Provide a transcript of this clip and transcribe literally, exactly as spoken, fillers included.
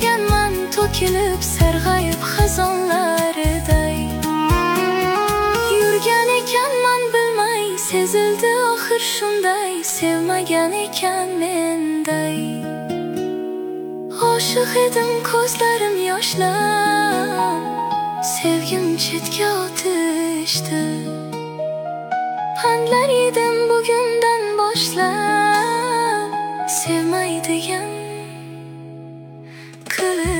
yurganman to'kilib sarg'ayib xazonlariday. Yurgan ekanman bilmay, sezildi oxir shunday, sevmagan ekan menday. Oshiq edim ko'zlarim yoshlar, sevgim chetga otishdi. Pandlar yedim bugundan boshlab, sevmaydigan qilib